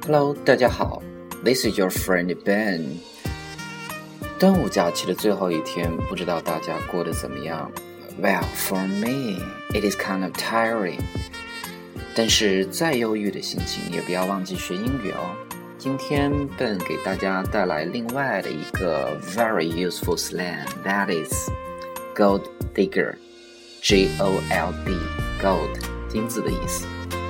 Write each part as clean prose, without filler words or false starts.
Hello， 大家好 ，This is your friend Ben。端午假期的最后一天，不知道大家过得怎么样 ？Well, for me, it is kind of tiring。但是再忧郁的心情，也不要忘记学英语哦。今天 Ben 给大家带来另外的一个 very useful slang, that is gold digger, G-O-L-D, gold 金子的意思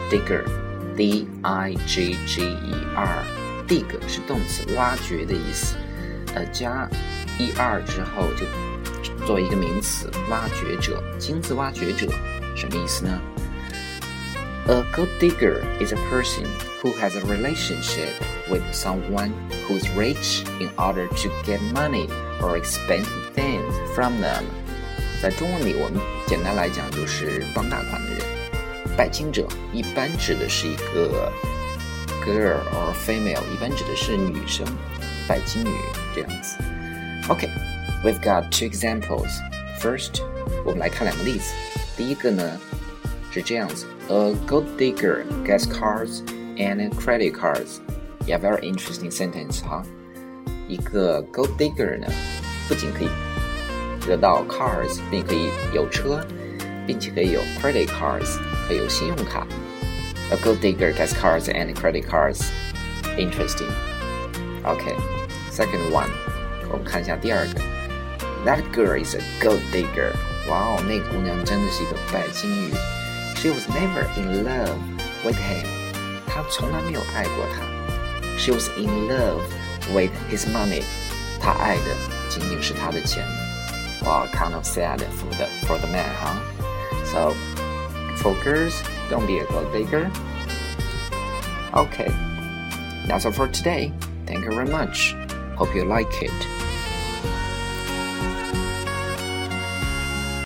，digger。D-I-G-G-E-R dig 是动词挖掘的意思，加 er 之后就作为一个名词，挖掘者，金子挖掘者，什么意思呢？ A gold digger is a person who has a relationship with someone who is rich in order to get money or expensive things from them. 在中文里，我们简单来讲就是傍大款的人。拜金者一般指的是一个 girl or female， 一般指的是女生，拜金女这样子。Okay, we've got two examples. First, 我们来看两个例子。第一个呢是这样子 ：A gold digger gets cars and credit cards. Yeah, very interesting sentence 哈。一个 gold digger 呢，不仅可以得到 cars， 并可以有车，并且可以有 credit cards。可以有信用卡 A gold digger gets cars and credit cards. Interesting. Okay, second one. 我们看一下第二个 That girl is a gold digger. 哇哦，那个姑娘真的是一个拜金女 She was never in love with him. 她从来没有爱过他 She was in love with his money. 她爱的仅仅是他的钱 Wow, kind of sad for the man, huh? So,For girls, don't be a gold digger. Okay, that's all for today. Thank you very much. Hope you like it.